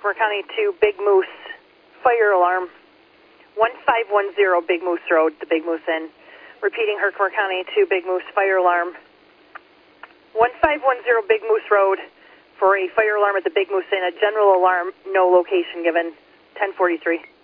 Herkimer County to Big Moose, fire alarm. 1510 Big Moose Road, the Big Moose Inn. Repeating, Herkimer County to Big Moose, fire alarm. 1510 Big Moose Road for a fire alarm at the Big Moose Inn. A general alarm, no location given. 1043.